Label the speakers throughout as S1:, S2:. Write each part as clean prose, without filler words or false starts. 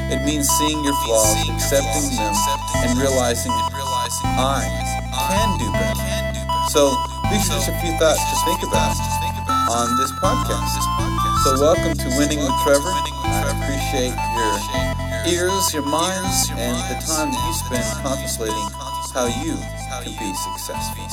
S1: It means seeing your flaws, accepting them, and realizing I can do better. So these are just a few thoughts to think about on this podcast. So welcome to Winning with Trevor. I appreciate your ears, your minds, and the time that you spend contemplating how you can be successful.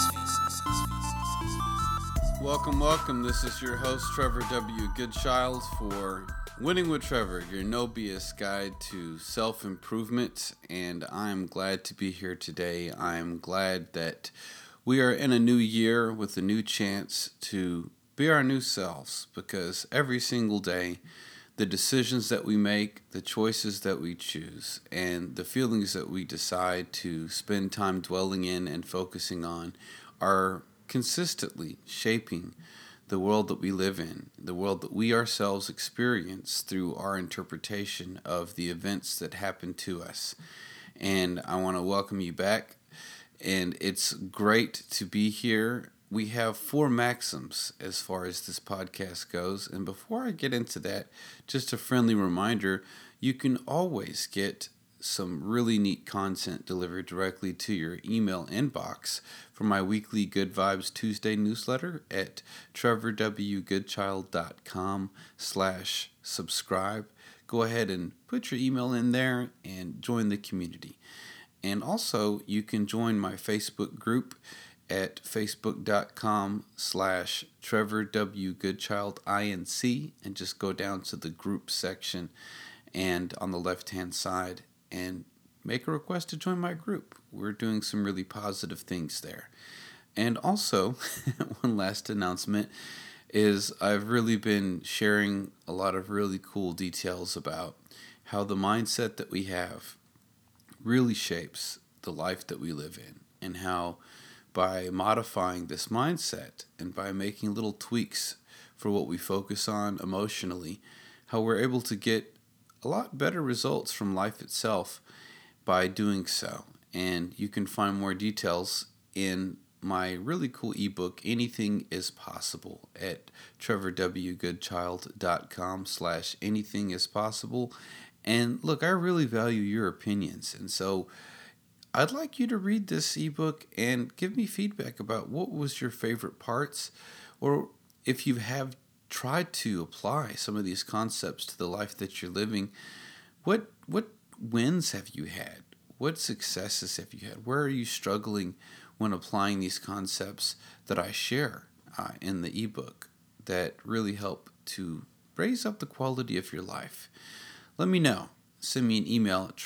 S1: Welcome. This is your host, Trevor W. Goodchild, for Winning with Trevor, your no BS guide to self-improvement. And I'm glad to be here today. I'm glad that we are in a new year with a new chance to be our new selves, because every single day, the decisions that we make, the choices that we choose, and the feelings that we decide to spend time dwelling in and focusing on are consistently shaping the world that we live in, the world that we ourselves experience through our interpretation of the events that happen to us. And I want to welcome you back, and it's great to be here. We have 4 maxims as far as this podcast goes. And before I get into that, just a friendly reminder, you can always get some really neat content delivered directly to your email inbox from my weekly Good Vibes Tuesday newsletter at trevorwgoodchild.com/subscribe. Go ahead and put your email in there and join the community. And also, you can join my Facebook group at facebook.com/TrevorWGoodchildINC, and just go down to the group section and on the left-hand side and make a request to join my group. We're doing some really positive things there. And also, one last announcement is I've really been sharing a lot of really cool details about how the mindset that we have really shapes the life that we live in, and how by modifying this mindset and by making little tweaks for what we focus on emotionally, how we're able to get a lot better results from life itself by doing so. And you can find more details in my really cool ebook, Anything is Possible, at trevorwgoodchild.com/anythingispossible. And look, I really value your opinions, and so I'd like you to read this ebook and give me feedback about what was your favorite parts, or if you have tried to apply some of these concepts to the life that you're living, what wins have you had? What successes have you had? Where are you struggling when applying these concepts that I share in the ebook that really help to raise up the quality of your life? Let me know. Send me an email at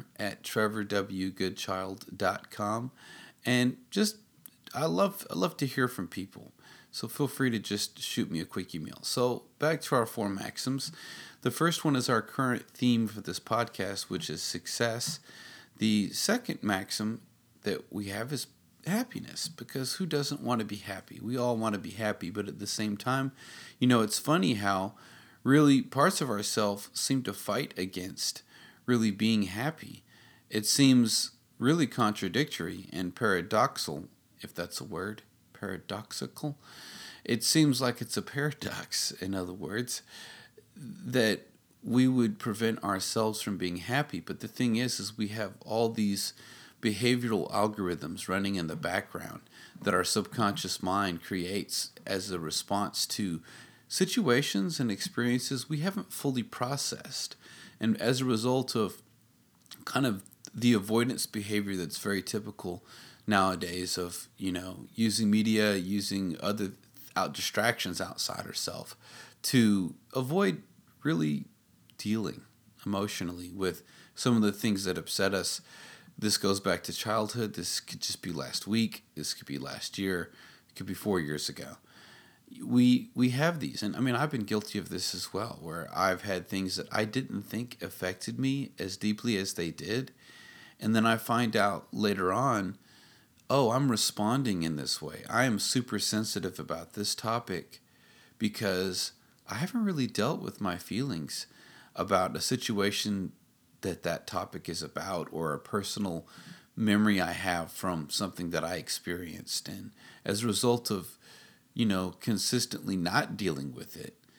S1: trevor@trevorwgoodchild.com, and I love to hear from people. So feel free to just shoot me a quick email. So back to our 4 maxims. The first one is our current theme for this podcast, which is success. The second maxim that we have is happiness, because who doesn't want to be happy? We all want to be happy, but at the same time, it's funny how really parts of ourselves seem to fight against really being happy. It seems really contradictory and paradoxical, if that's a word, paradoxical. It seems like it's a paradox, in other words, that we would prevent ourselves from being happy. But the thing is we have all these behavioral algorithms running in the background that our subconscious mind creates as a response to situations and experiences we haven't fully processed. And as a result of kind of the avoidance behavior that's very typical nowadays of, using media, using other distractions outside ourselves to avoid really dealing emotionally with some of the things that upset us. This goes back to childhood. This could just be last week. This could be last year. It could be 4 years ago. We have these, and I've been guilty of this as well, where I've had things that I didn't think affected me as deeply as they did, and then I find out later on, oh, I'm responding in this way. I am super sensitive about this topic because I haven't really dealt with my feelings about a situation that topic is about, or a personal memory I have from something that I experienced. And as a result of consistently not dealing with it,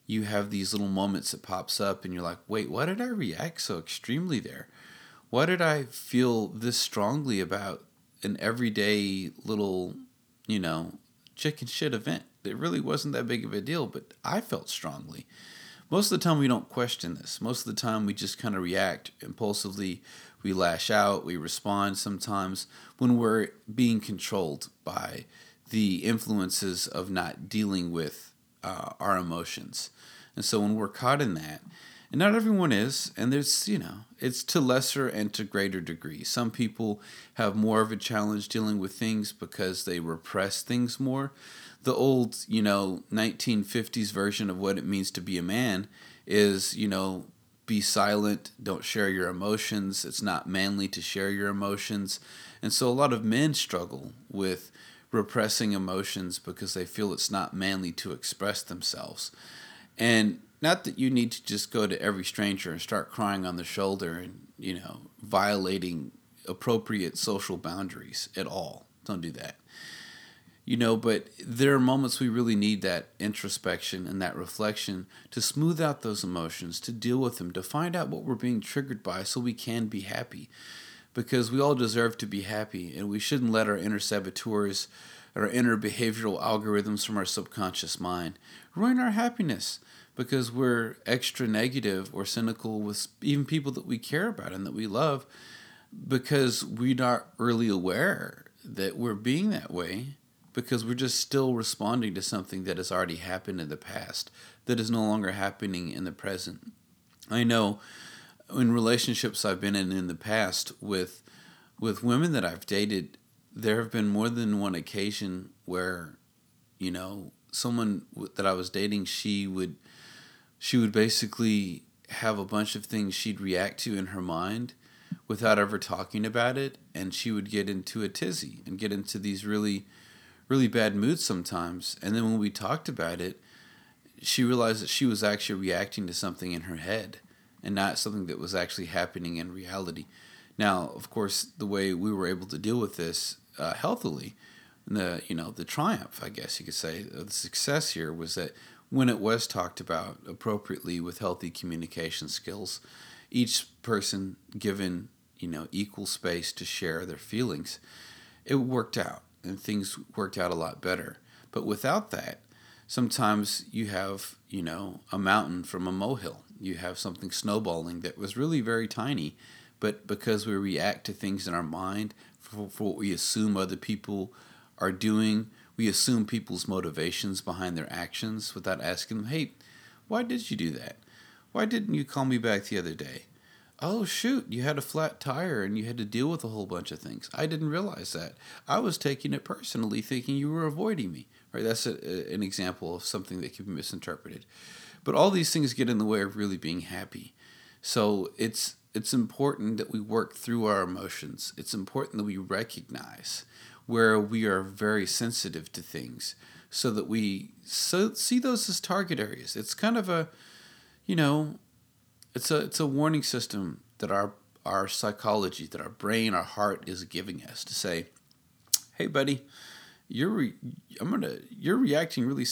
S1: you have these little moments that pops up and you're like, wait, why did I react so extremely there? Why did I feel this strongly about an everyday little, you know, chicken shit event? It really wasn't that big of a deal, but I felt strongly. Most of the time, we don't question this. Most of the time, we just kind of react impulsively. We lash out, we respond sometimes when we're being controlled by the influences of not dealing with our emotions. And so, when we're caught in that, and not everyone is, and there's, it's to lesser and to greater degree. Some people have more of a challenge dealing with things because they repress things more. The old, 1950s version of what it means to be a man is, be silent, don't share your emotions. It's not manly to share your emotions. And so a lot of men struggle with repressing emotions because they feel it's not manly to express themselves. And not that you need to just go to every stranger and start crying on the shoulder and, violating appropriate social boundaries at all. Don't do that. But there are moments we really need that introspection and that reflection to smooth out those emotions, to deal with them, to find out what we're being triggered by so we can be happy. Because we all deserve to be happy, and we shouldn't let our inner saboteurs, our inner behavioral algorithms from our subconscious mind ruin our happiness because we're extra negative or cynical with even people that we care about and that we love because we're not really aware that we're being that way because we're just still responding to something that has already happened in the past that is no longer happening in the present. I know in relationships I've been in the past with women that I've dated, there have been more than one occasion where, someone that I was dating, she would basically have a bunch of things she'd react to in her mind without ever talking about it, and she would get into a tizzy and get into these really really bad moods sometimes. And then when we talked about it, she realized that she was actually reacting to something in her head and not something that was actually happening in reality. Now, of course, the way we were able to deal with this healthily, the triumph, I guess you could say, the success here was that when it was talked about appropriately with healthy communication skills, each person given equal space to share their feelings, it worked out and things worked out a lot better. But without that, sometimes you have, a mountain from a molehill. You have something snowballing that was really very tiny, but because we react to things in our mind for what we assume other people are doing, we assume people's motivations behind their actions without asking them, hey, why did you do that? Why didn't you call me back the other day? Oh, shoot, you had a flat tire and you had to deal with a whole bunch of things. I didn't realize that. I was taking it personally, thinking you were avoiding me. Right? That's an example of something that can be misinterpreted. But all these things get in the way of really being happy. So it's important that we work through our emotions. It's important that we recognize where we are very sensitive to things so that we see those as target areas. It's kind of a, you know, it's a warning system that our psychology, that our brain, our heart is giving us to say, hey, buddy, you're reacting really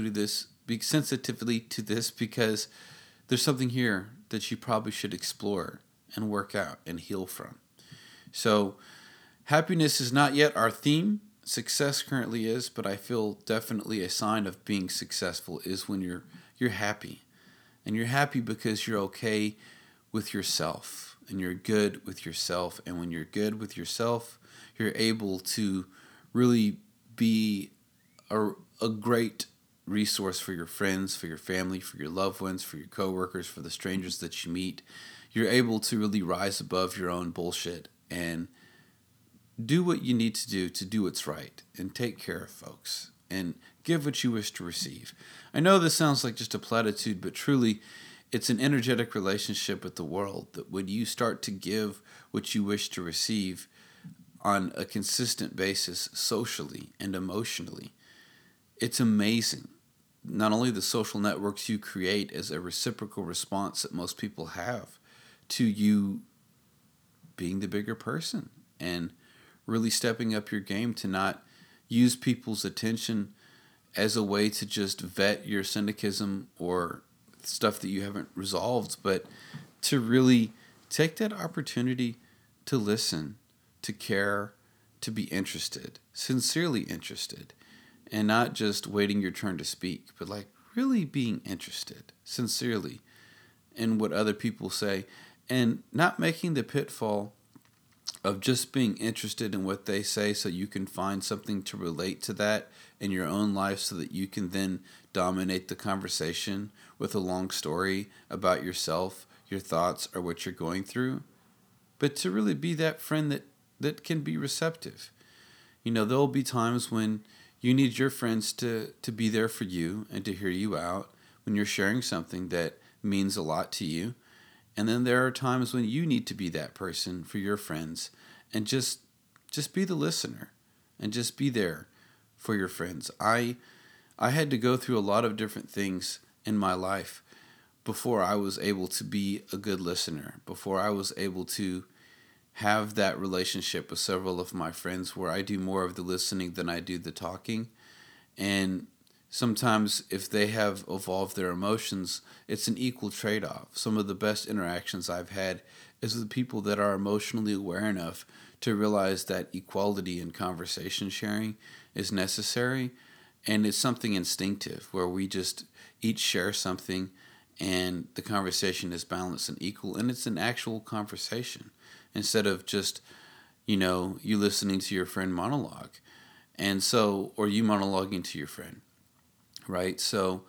S1: sensitively to this because there's something here that you probably should explore and work out and heal from. So happiness is not yet our theme. Success currently is, but I feel definitely a sign of being successful is when you're happy. And you're happy because you're okay with yourself and you're good with yourself. And when you're good with yourself, you're able to really be a great resource for your friends, for your family, for your loved ones, for your coworkers, for the strangers that you meet. You're able to really rise above your own bullshit and do what you need to do what's right and take care of folks and give what you wish to receive. I know this sounds like just a platitude, but truly it's an energetic relationship with the world that when you start to give what you wish to receive on a consistent basis socially and emotionally, it's amazing. Not only the social networks you create as a reciprocal response that most people have to you being the bigger person and really stepping up your game to not use people's attention as a way to just vet your cynicism or stuff that you haven't resolved, but to really take that opportunity to listen, to care, to be interested, sincerely interested, and not just waiting your turn to speak, but like really being interested, sincerely, in what other people say, and not making the pitfall of just being interested in what they say so you can find something to relate to that in your own life so that you can then dominate the conversation with a long story about yourself, your thoughts, or what you're going through. But to really be that friend that can be receptive. There'll be times when you need your friends to be there for you and to hear you out when you're sharing something that means a lot to you. And then there are times when you need to be that person for your friends and just be the listener and just be there for your friends. I had to go through a lot of different things in my life before I was able to be a good listener, before I was able to have that relationship with several of my friends where I do more of the listening than I do the talking. And sometimes if they have evolved their emotions, it's an equal trade-off. Some of the best interactions I've had is with people that are emotionally aware enough to realize that equality in conversation sharing is necessary, and it's something instinctive where we just each share something and the conversation is balanced and equal, and it's an actual conversation instead of just you listening to your friend monologue, and so, or you monologuing to your friend, right? So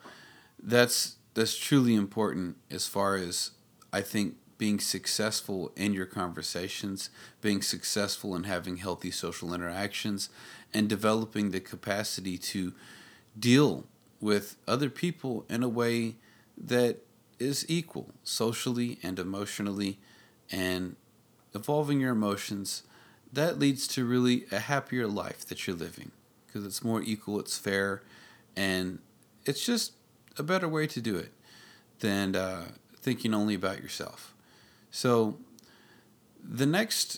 S1: that's truly important as far as, I think, being successful in your conversations, being successful in having healthy social interactions, and developing the capacity to deal with other people in a way that is equal socially and emotionally, and evolving your emotions. That leads to really a happier life that you're living because it's more equal, it's fair, and it's just a better way to do it than thinking only about yourself. So the next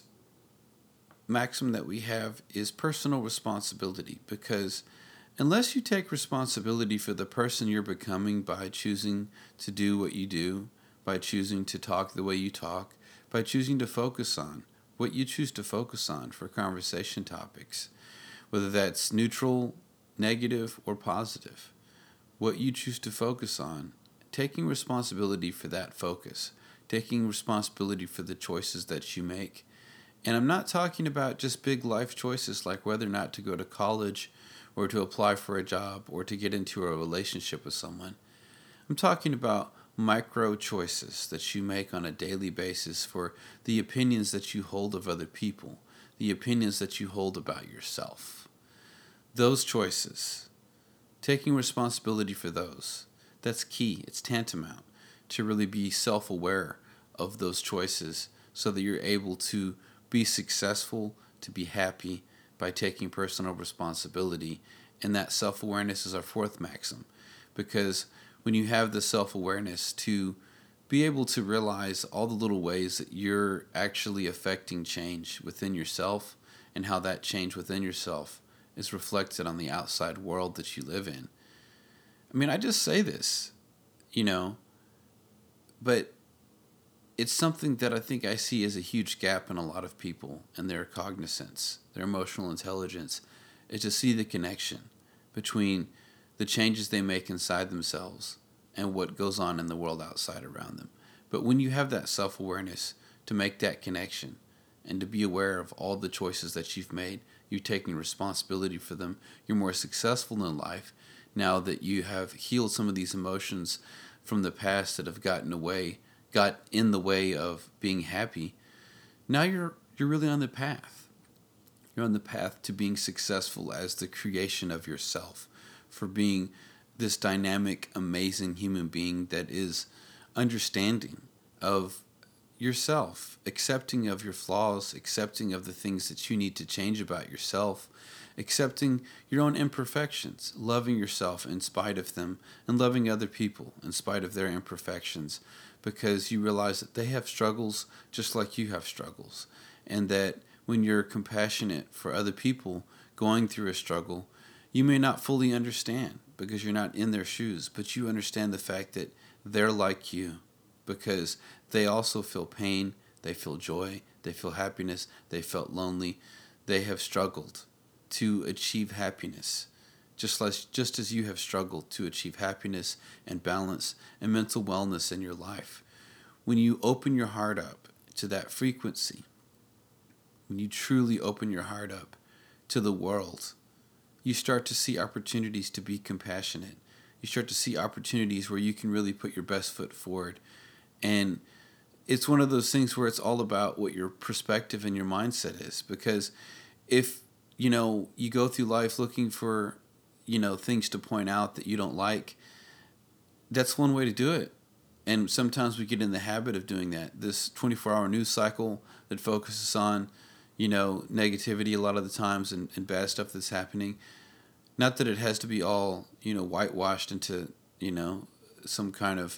S1: maxim that we have is personal responsibility, because unless you take responsibility for the person you're becoming by choosing to do what you do, by choosing to talk the way you talk, by choosing to focus on what you choose to focus on for conversation topics, whether that's neutral, negative, or positive, what you choose to focus on, taking responsibility for that focus, taking responsibility for the choices that you make. And I'm not talking about just big life choices like whether or not to go to college or to apply for a job or to get into a relationship with someone. I'm talking about micro choices that you make on a daily basis for the opinions that you hold of other people, the opinions that you hold about yourself. Those choices, taking responsibility for those, that's key. It's tantamount to really be self-aware of those choices so that you're able to be successful, to be happy by taking personal responsibility. And that self-awareness is our fourth maxim, because when you have the self-awareness to be able to realize all the little ways that you're actually affecting change within yourself and how that change within yourself is reflected on the outside world that you live in. I mean, I just say this, but it's something that I think I see as a huge gap in a lot of people and their cognizance, their emotional intelligence, is to see the connection between the changes they make inside themselves and what goes on in the world outside around them. But when you have that self-awareness to make that connection and to be aware of all the choices that you've made, you're taking responsibility for them, you're more successful in life now that you have healed some of these emotions from the past that have got in the way of being happy. Now you're really on the path. You're on the path to being successful as the creation of yourself, for being this dynamic, amazing human being that is understanding of yourself, accepting of your flaws, accepting of the things that you need to change about yourself, accepting your own imperfections, loving yourself in spite of them, and loving other people in spite of their imperfections, because you realize that they have struggles just like you have struggles, and that when you're compassionate for other people going through a struggle, you may not fully understand because you're not in their shoes, but you understand the fact that they're like you because they also feel pain, they feel joy, they feel happiness, they felt lonely, they have struggled to achieve happiness. Just as you have struggled to achieve happiness and balance and mental wellness in your life. When you open your heart up to that frequency, when you truly open your heart up to the world, you start to see opportunities to be compassionate. You start to see opportunities where you can really put your best foot forward. And it's one of those things where it's all about what your perspective and your mindset is. Because if, you go through life looking for, things to point out that you don't like, that's one way to do it. And sometimes we get in the habit of doing that. This 24-hour news cycle that focuses on, negativity a lot of the times and bad stuff that's happening. Not that it has to be all, whitewashed into, some kind of,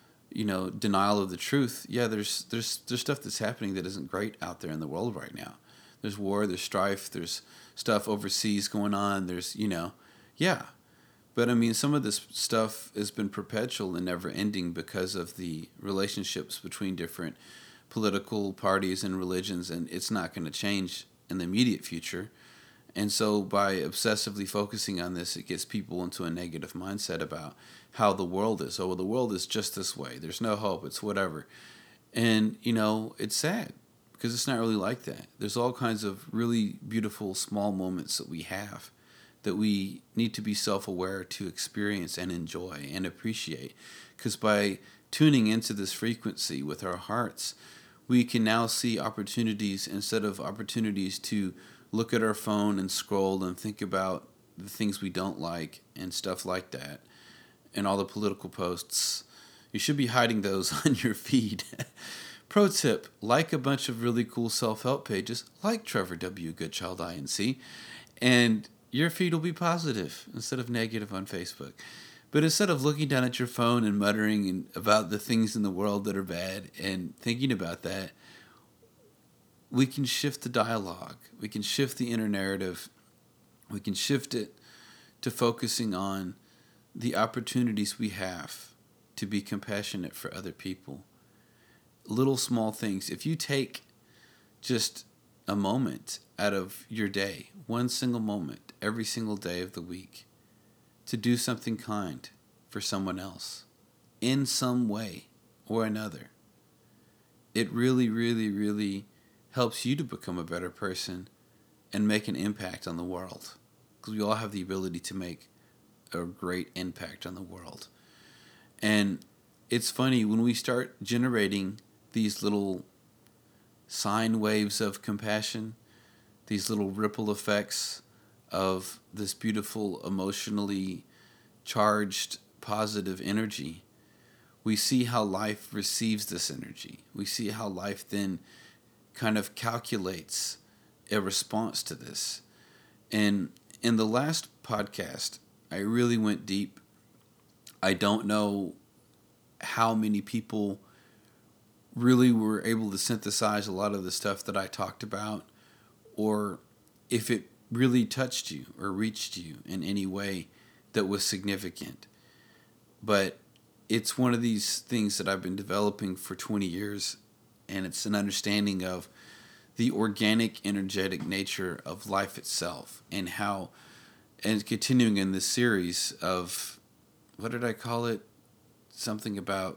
S1: denial of the truth. Yeah, there's stuff that's happening that isn't great out there in the world right now. There's war, there's strife, there's stuff overseas going on. There's, yeah. But I mean, some of this stuff has been perpetual and never ending because of the relationships between different political parties and religions, and it's not going to change in the immediate future. And so by obsessively focusing on this, it gets people into a negative mindset about how the world is. Oh, well, the world is just this way. There's no hope. It's whatever. And, it's sad because it's not really like that. There's all kinds of really beautiful small moments that we have that we need to be self-aware to experience and enjoy and appreciate. Because by tuning into this frequency with our hearts, we can now see opportunities instead of opportunities to look at our phone and scroll and think about the things we don't like and stuff like that and all the political posts. You should be hiding those on your feed. Pro tip, like a bunch of really cool self-help pages like Trevor W. Goodchild INC, and your feed will be positive instead of negative on Facebook. But instead of looking down at your phone and muttering about the things in the world that are bad and thinking about that, we can shift the dialogue. We can shift the inner narrative. We can shift it to focusing on the opportunities we have to be compassionate for other people. Little small things. If you take just a moment out of your day, one single moment, every single day of the week, to do something kind for someone else in some way or another, it really, really, really helps you to become a better person and make an impact on the world. Because we all have the ability to make a great impact on the world. And it's funny, when we start generating these little sine waves of compassion, these little ripple effects of this beautiful, emotionally charged, positive energy, we see how life receives this energy. We see how life then kind of calculates a response to this. And in the last podcast, I really went deep. I don't know how many people really were able to synthesize a lot of the stuff that I talked about, or if it really touched you or reached you in any way that was significant. But it's one of these things that I've been developing for 20 years, and it's an understanding of the organic, energetic nature of life itself, and how, and continuing in this series of, what did I call it? Something about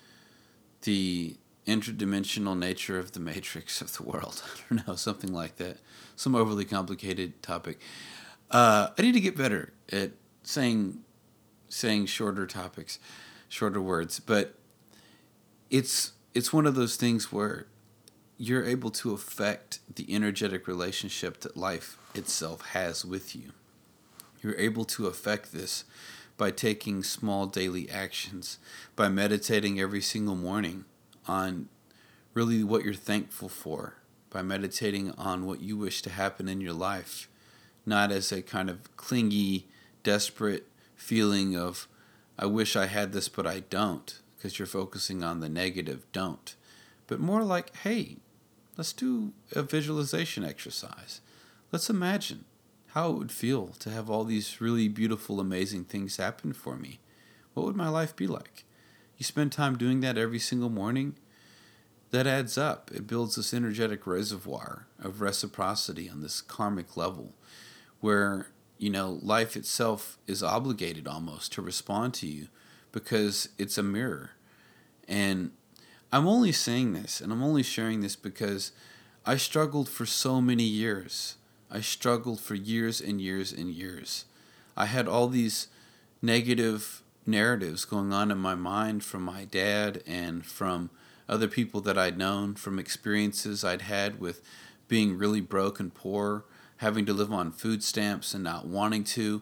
S1: the interdimensional nature of the matrix of the world. I don't know, something like that. Some overly complicated topic. I need to get better at saying shorter topics, shorter words. But it's one of those things where you're able to affect the energetic relationship that life itself has with you. You're able to affect this by taking small daily actions, by meditating every single morning on really what you're thankful for, by meditating on what you wish to happen in your life, not as a kind of clingy, desperate feeling of, I wish I had this, but I don't, because you're focusing on the negative don't. But more like, hey, let's do a visualization exercise. Let's imagine how it would feel to have all these really beautiful, amazing things happen for me. What would my life be like? You spend time doing that every single morning, that adds up. It builds this energetic reservoir of reciprocity on this karmic level where, life itself is obligated almost to respond to you because it's a mirror. And I'm only saying this and I'm only sharing this because I struggled for so many years. I struggled for years and years and years. I had all these negative narratives going on in my mind from my dad and from other people that I'd known, from experiences I'd had with being really broke and poor, having to live on food stamps and not wanting to.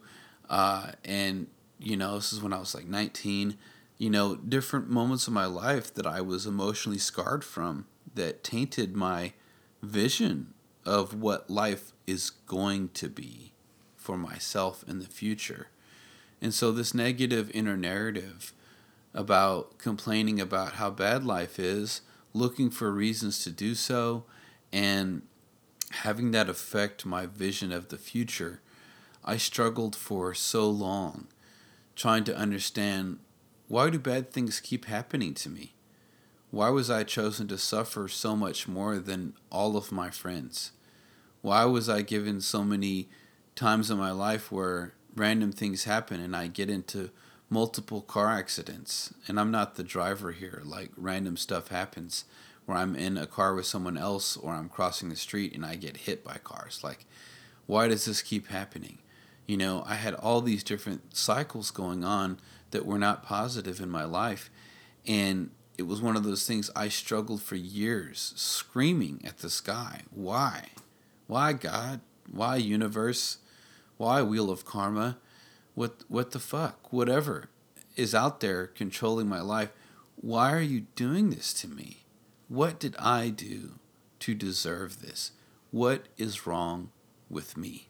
S1: And, this is when I was like 19. Different moments of my life that I was emotionally scarred from that tainted my vision of what life is going to be for myself in the future. And so this negative inner narrative about complaining about how bad life is, looking for reasons to do so, and having that affect my vision of the future, I struggled for so long trying to understand, why do bad things keep happening to me? Why was I chosen to suffer so much more than all of my friends? Why was I given so many times in my life where random things happen and I get into multiple car accidents and I'm not the driver here, like random stuff happens where I'm in a car with someone else or I'm crossing the street and I get hit by cars? Like, why does this keep happening? I had all these different cycles going on that were not positive in my life. And it was one of those things I struggled for years, screaming at the sky. Why? Why, God? Why, universe? Why, wheel of karma? What the fuck? Whatever is out there controlling my life, why are you doing this to me? What did I do to deserve this? What is wrong with me?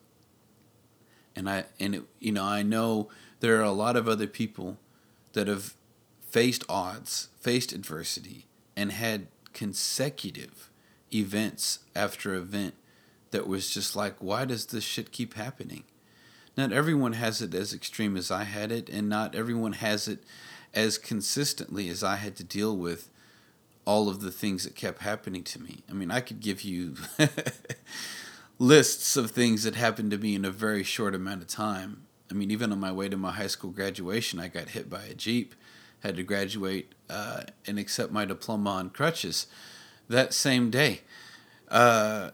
S1: I know there are a lot of other people that have faced odds, faced adversity, and had consecutive events after event that was just like, why does this shit keep happening? Not everyone has it as extreme as I had it, and not everyone has it as consistently as I had to deal with all of the things that kept happening to me. I mean, I could give you lists of things that happened to me in a very short amount of time. I mean, even on my way to my high school graduation, I got hit by a Jeep, had to graduate and accept my diploma on crutches that same day. Why?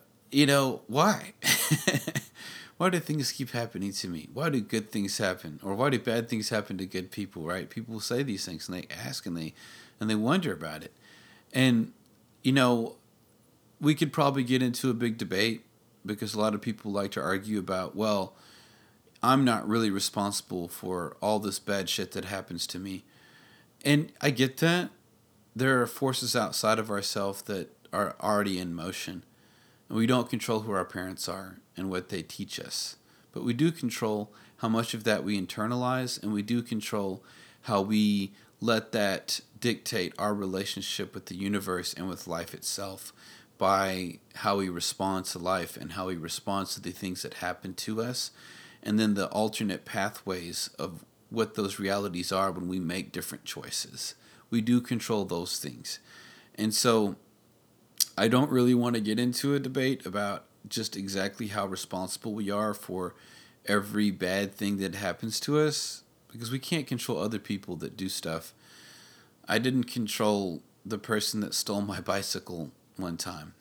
S1: Why do things keep happening to me? Why do good things happen? Or why do bad things happen to good people, right? People say these things and they ask and they wonder about it. And, we could probably get into a big debate because a lot of people like to argue about, well, I'm not really responsible for all this bad shit that happens to me. And I get that. There are forces outside of ourselves that are already in motion. And we don't control who our parents are and what they teach us. But we do control how much of that we internalize, and we do control how we let that dictate our relationship with the universe and with life itself by how we respond to life and how we respond to the things that happen to us, and then the alternate pathways of what those realities are when we make different choices. We do control those things. And so I don't really want to get into a debate about just exactly how responsible we are for every bad thing that happens to us, because we can't control other people that do stuff. I didn't control the person that stole my bicycle one time.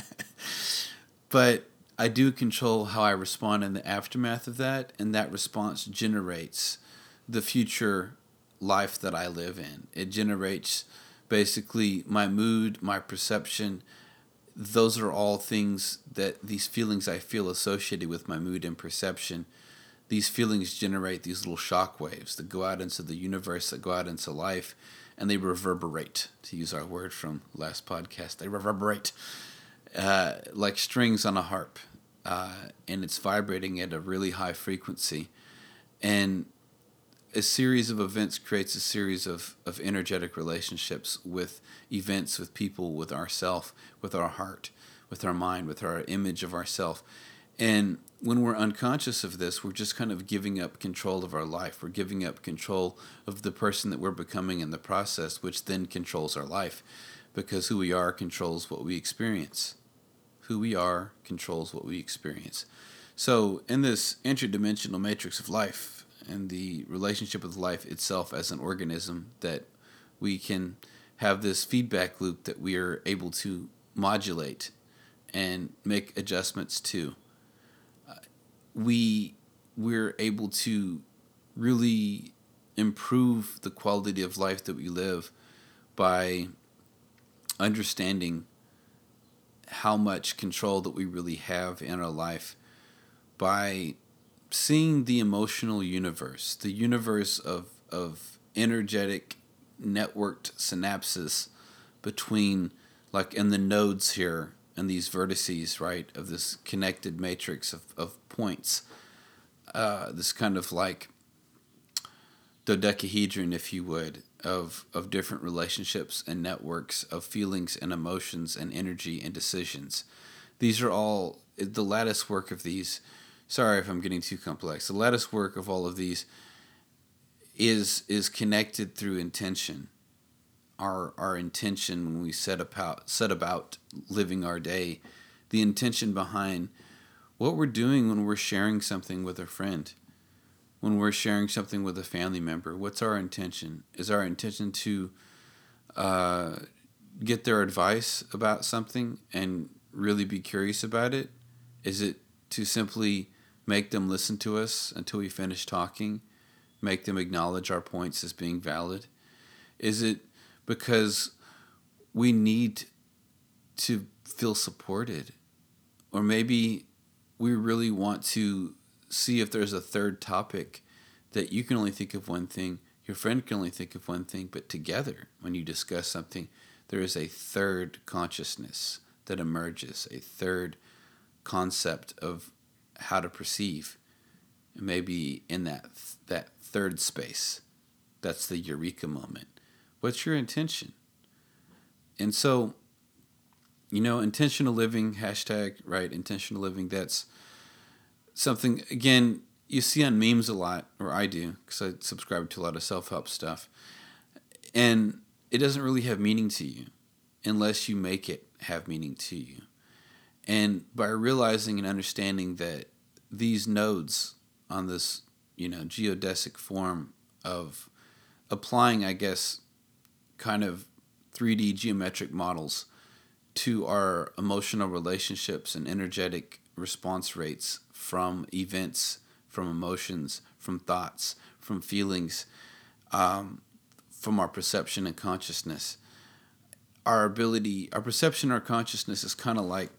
S1: But I do control how I respond in the aftermath of that, and that response generates the future life that I live in. It generates basically my mood, my perception. Those are all things that these feelings I feel associated with my mood and perception. These feelings generate these little shock waves that go out into the universe, that go out into life, and they reverberate, to use our word from last podcast. They reverberate like strings on a harp, and it's vibrating at a really high frequency. And a series of events creates a series of energetic relationships with events, with people, with ourself, with our heart, with our mind, with our image of ourself. And when we're unconscious of this, we're just kind of giving up control of our life. We're giving up control of the person that we're becoming in the process, which then controls our life, because who we are controls what we experience. Who we are controls what we experience. So, in this interdimensional matrix of life and the relationship with life itself as an organism, that we can have this feedback loop that we are able to modulate and make adjustments to. We're able to really improve the quality of life that we live by understanding how much control that we really have in our life, by seeing the emotional universe, the universe of energetic networked synapses between, like, in the nodes here and these vertices, right, of this connected matrix of points, this kind of like dodecahedron, if you would, of different relationships and networks of feelings and emotions and energy and decisions. These are all the lattice work of these. Sorry if I'm getting too complex. The lattice work of all of these is connected through intention. Our intention when we set about living our day, the intention behind what we're doing when we're sharing something with a friend, when we're sharing something with a family member. What's our intention? Is our intention to get their advice about something and really be curious about it? Is it to simply make them listen to us until we finish talking, make them acknowledge our points as being valid? Is it because we need to feel supported? Or maybe we really want to see if there's a third topic, that you can only think of one thing, your friend can only think of one thing, but together, when you discuss something, there is a third consciousness that emerges, a third concept of how to perceive. And maybe in that third space, that's the eureka moment. What's your intention? And so, intentional living, hashtag, right, intentional living, that's something, again, you see on memes a lot, or I do, because I subscribe to a lot of self-help stuff. And it doesn't really have meaning to you unless you make it have meaning to you. And by realizing and understanding that these nodes on this, geodesic form of applying, I guess, kind of 3D geometric models to our emotional relationships and energetic response rates from events, from emotions, from thoughts, from feelings, from our perception and consciousness. Our perception, our consciousness is kind of like,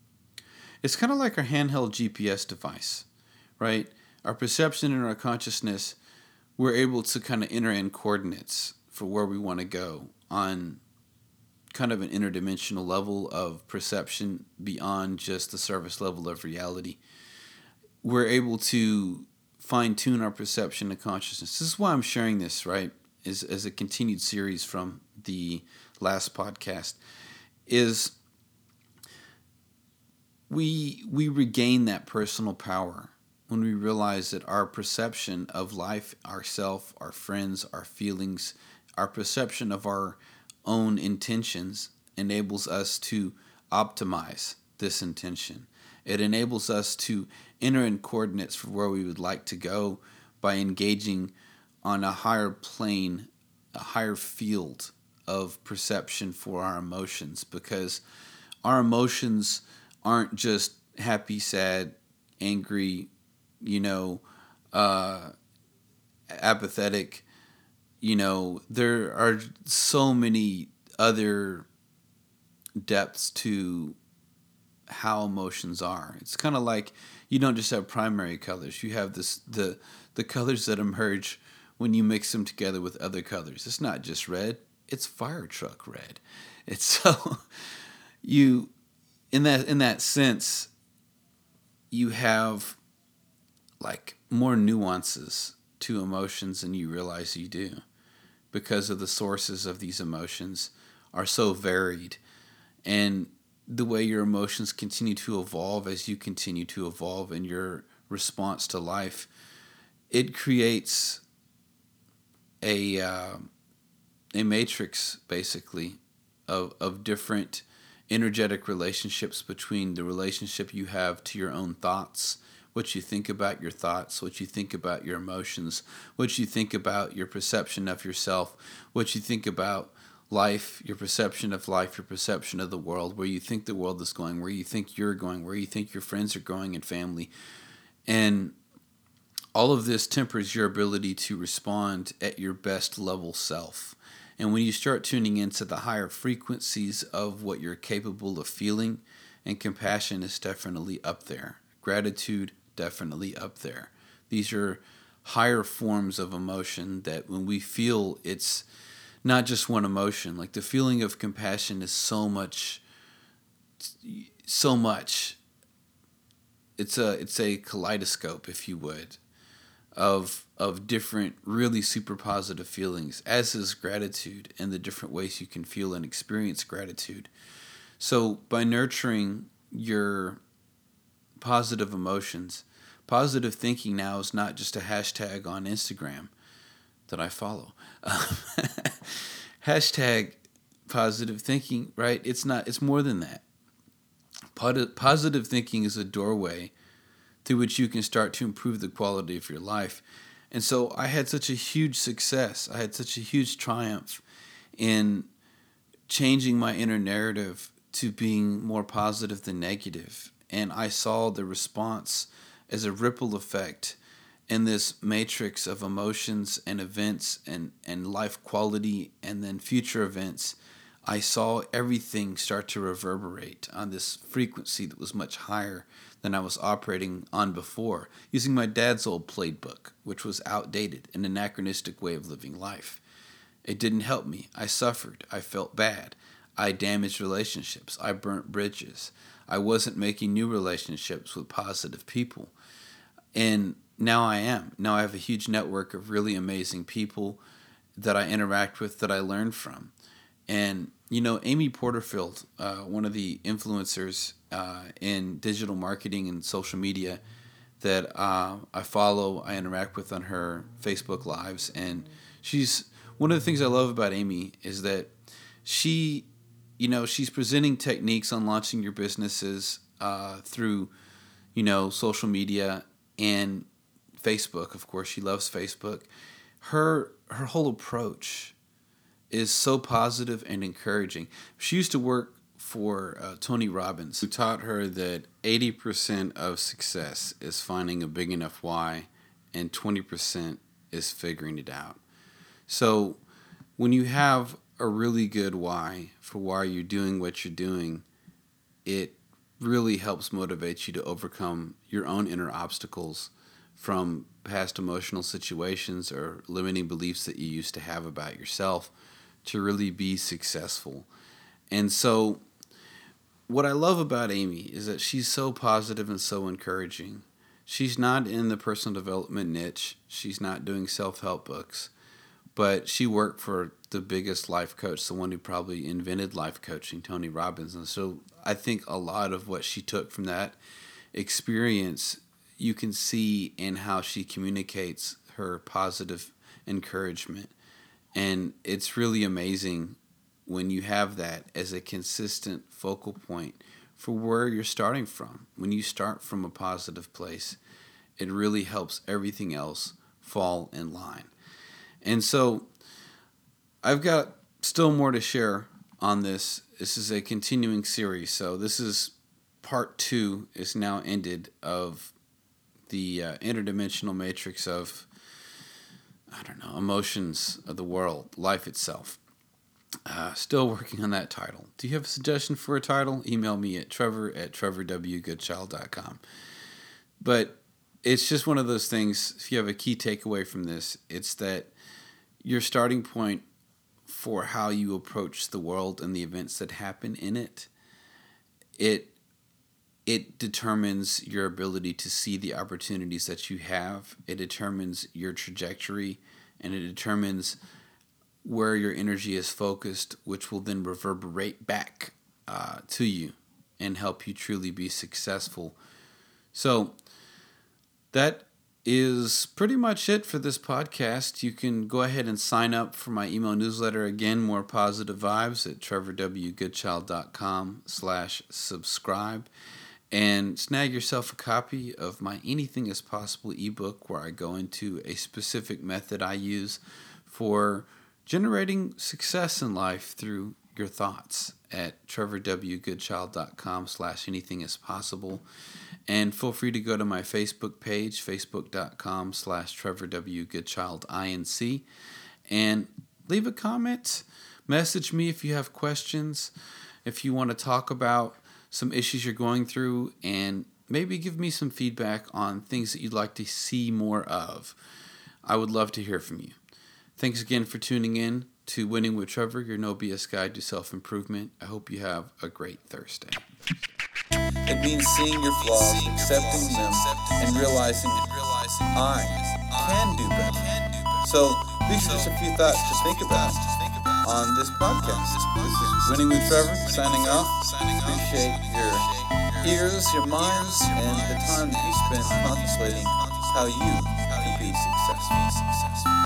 S1: our handheld GPS device, right? Our perception and our consciousness, we're able to kind of enter in coordinates for where we want to go on kind of an interdimensional level of perception beyond just the surface level of reality. We're able to fine-tune our perception and consciousness. This is why I'm sharing this, right, as a continued series from the last podcast, is we regain that personal power when we realize that our perception of life, ourself, our friends, our feelings, our perception of our own intentions enables us to optimize this intention. It enables us to enter in coordinates for where we would like to go by engaging on a higher plane, a higher field of perception for our emotions, because our emotions aren't just happy, sad, angry, apathetic. There are so many other depths to how emotions are. It's kind of like you don't just have primary colors. You have the colors that emerge when you mix them together with other colors. It's not just red, it's fire truck red. It's so you in that sense, you have like more nuances to emotions than you realize you do, because of the sources of these emotions are so varied. And the way your emotions continue to evolve as you continue to evolve in your response to life, it creates a a matrix basically of different energetic relationships between the relationship you have to your own thoughts, what you think about your thoughts, what you think about your emotions, what you think about your perception of yourself, what you think about life, your perception of life, your perception of the world, where you think the world is going, where you think you're going, where you think your friends are going and family. And all of this tempers your ability to respond at your best level self. And when you start tuning into the higher frequencies of what you're capable of feeling, and compassion is definitely up there, gratitude definitely up there. These are higher forms of emotion that when we feel, it's not just one emotion. Like the feeling of compassion is so much. It's a kaleidoscope, if you would, of different really super positive feelings, as is gratitude and the different ways you can feel and experience gratitude. So by nurturing your positive emotions, positive thinking now is not just a hashtag on Instagram that I follow. Hashtag positive thinking, right? It's not, it's more than that. Positive thinking is a doorway through which you can start to improve the quality of your life. And so I had such a huge success. I had such a huge triumph in changing my inner narrative to being more positive than negative. And I saw the response as a ripple effect in this matrix of emotions and events and life quality and then future events. I saw everything start to reverberate on this frequency that was much higher than I was operating on before, using my dad's old playbook, which was outdated, an anachronistic way of living life. It didn't help me. I suffered. I felt bad. I damaged relationships. I burnt bridges. I wasn't making new relationships with positive people. And now I am. Now I have a huge network of really amazing people that I interact with, that I learn from. And, you know, Amy Porterfield, one of the influencers in digital marketing and social media that I follow, I interact with on her Facebook Lives. And she's one of the things I love about Amy is that she, you know, she's presenting techniques on launching your businesses through, you know, social media and Facebook. Of course, she loves Facebook. Her whole approach is so positive and encouraging. She used to work for Tony Robbins, who taught her that 80% of success is finding a big enough why, and 20% is figuring it out. So when you have a really good why for why you're doing what you're doing, it really helps motivate you to overcome your own inner obstacles from past emotional situations or limiting beliefs that you used to have about yourself to really be successful. And so what I love about Amy is that she's so positive and so encouraging. She's not in the personal development niche. She's not doing self-help books, but she worked for the biggest life coach, the one who probably invented life coaching, Tony Robbins. And so I think a lot of what she took from that experience, you can see in how she communicates her positive encouragement. And it's really amazing when you have that as a consistent focal point for where you're starting from. When you start from a positive place, it really helps everything else fall in line. And so I've got still more to share on this. This is a continuing series. So this is part 2 is now ended of the interdimensional matrix of, I don't know, emotions of the world, life itself. Still working on that title. Do you have a suggestion for a title? Email me at trevor@trevorwgoodchild.com. But it's just one of those things, if you have a key takeaway from this, it's that your starting point for how you approach the world and the events that happen in it, it determines your ability to see the opportunities that you have. It determines your trajectory, and it determines where your energy is focused, which will then reverberate back to you and help you truly be successful. So that is pretty much it for this podcast. You can go ahead and sign up for my email newsletter. Again, More Positive Vibes at trevorwgoodchild.com/subscribe. And snag yourself a copy of my Anything is Possible ebook, where I go into a specific method I use for generating success in life through your thoughts at trevorwgoodchild.com/anythingispossible. And feel free to go to my Facebook page, facebook.com/trevorwgoodchildinc, and leave a comment. Message me if you have questions, if you want to talk about some issues you're going through, and maybe give me some feedback on things that you'd like to see more of. I would love to hear from you. Thanks again for tuning in to Winning with Trevor, your no BS guide to self-improvement. I hope you have a great Thursday.
S2: It means seeing your flaws, accepting them, and realizing I can do better. So these are just a few thoughts to think about on this podcast. This is Winning with Trevor, signing off. Appreciate your ears, your minds, and the time that you spend contemplating how you can be successful.